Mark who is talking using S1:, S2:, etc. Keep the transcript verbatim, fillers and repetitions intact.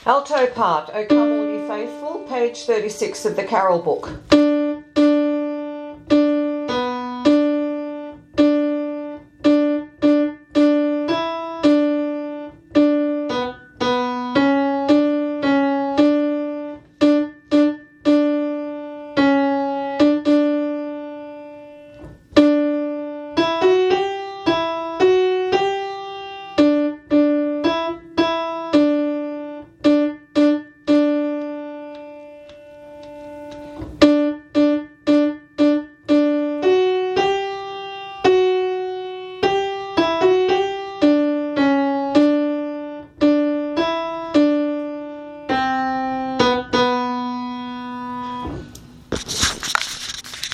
S1: Alto part, O Come All Ye Faithful, page thirty-six of the Carol book.